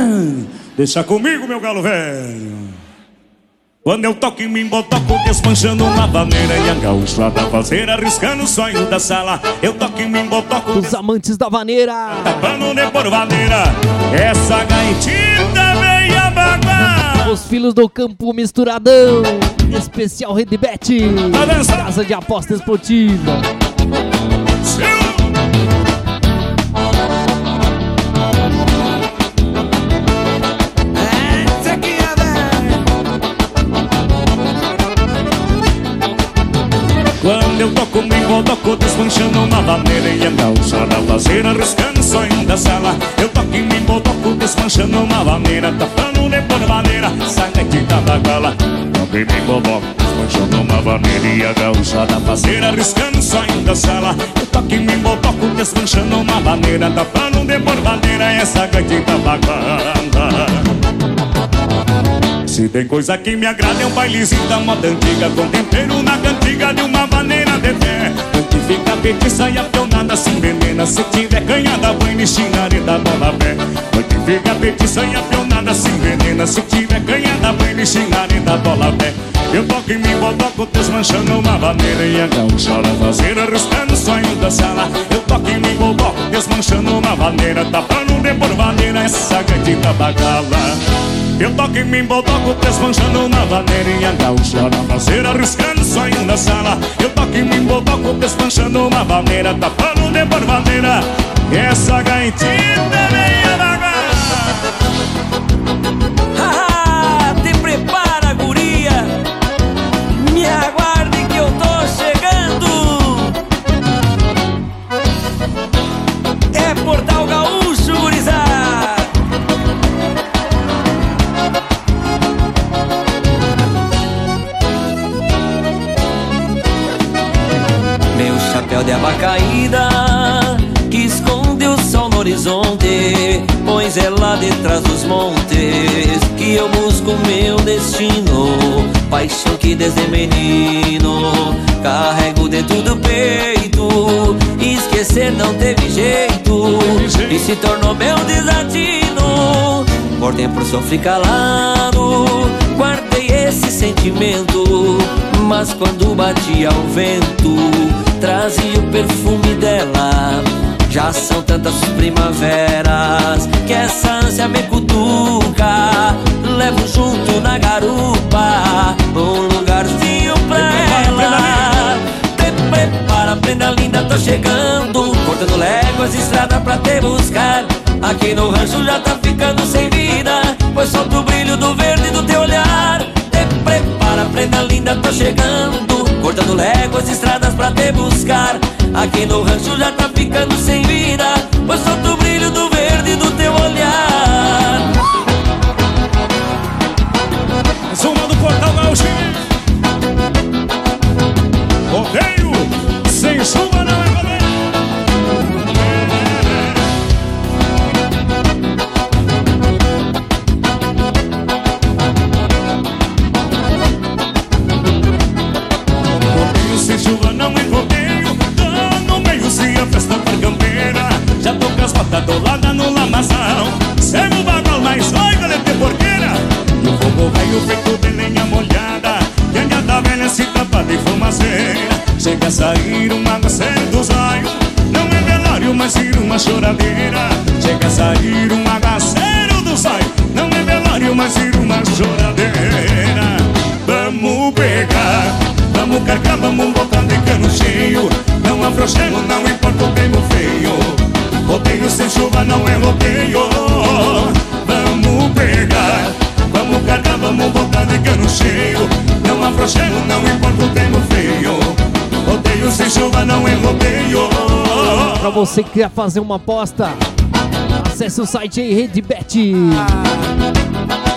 Deixa comigo, meu galo velho. Quando eu toco em mim, toco desmanchando uma vaneira. E a gaúcha da fazeira arriscando o sonho da sala. Eu toco em mim, toco os amantes da vaneira, tapando de por vaneira. Essa gaitita meia baguá. Os filhos do campo misturadão. Especial Redbet, casa de aposta esportiva. Quando eu toco comigo, toco desmanchando uma vaneira. E a gaúcha da fazeira arriscando o sonho da sala. Eu toco em mim, toco desmanchando uma vaneira. Tapando de por vaneira, sai daqui da baguala. Toco em mim, toco desmanchando uma vaneira. E a gaúcha da fazeira arriscando o sonho da sala. Eu toco em mim, toco desmanchando uma vaneira. Tapando de por vaneira, essa daqui da baguala. Se tem coisa que me agrada é um bailezinho da moda antiga, com tempero na cantiga de uma maneira de pé. Onde fica petiça e a pionada se envenena. Se tiver canhada, banho e xingareta, bola pé. Onde fica petiça e a pionada se envenena. Se tiver canhada, banho e xingareta, bola pé. Eu toco em mim, toco desmanchando uma vaneira. E a gaúcha da fazeira arriscando o sonho da sala. Eu toco em mim, toco desmanchando uma vaneira. Tapando de por vaneira essa gatita bagala. Eu toco em mim, toco desmanchando na vaneira. E a gaúcha da fazeira arriscando o sonho da sala. Eu toco em mim, toco desmanchando na vaneira. Tapando de por vaneira essa gaitinha meia bagala. Te prepara, guria. Me aguarde que eu tô chegando. É Portal Gaúcho, gurizada. Meu chapéu de aba caída que esconde o sol no horizonte, pois é lá detrás dos montes que eu busco meu destino. Paixão que desde menino carrego dentro do peito. Esquecer não teve jeito e se tornou meu desatino. Por tempo sofri calado, guardei esse sentimento. Mas quando batia o vento, trazia o perfume dela. Já são tantas primaveras que essa ânsia me cutuca. Levo junto na garupa um lugarzinho pra ela. Te prepara, prenda linda, tô chegando. Cortando léguas, estrada pra te buscar. Aqui no rancho já tá ficando sem vida, pois solta o brilho do verde do teu olhar. Te prepara, prenda linda, tô chegando. Cortando léguas, estradas pra te buscar. Aqui no rancho já tá ficando sem vida, pois solta o brilho do verde do teu olhar. Zuma do Portal Gaúcho. Rodeio sem chuva não é rodeio. Rodeio sem chuva não é rodeio. Tô no meio se a festa for campeira. Já tô com as botas atoladas no lamazão. Cego o bagal mais oiga de ter porqueira. E o fogo velho feito de lenha molhada. E a gata velha se tapa de fumaceira. Chega a sair uma aguaceiro dos olhos. Não é velório, mas ir uma choradeira. Chega a sair um aguaceiro dos olhos. Não é velório, mas ir uma choradeira. Vamos pegar, vamos carregar, vamos botar de cano cheio. Não afrouxemos, não importa o tempo feio. Rodeio sem chuva não é rodeio. Vamos pegar, vamos carregar, vamos botar de cano cheio. Não afrouxemos, não importa o tempo feio. Rodeio sem chuva não é rodeio. Pra você que quer fazer uma aposta, acesse o site aí, Redbet.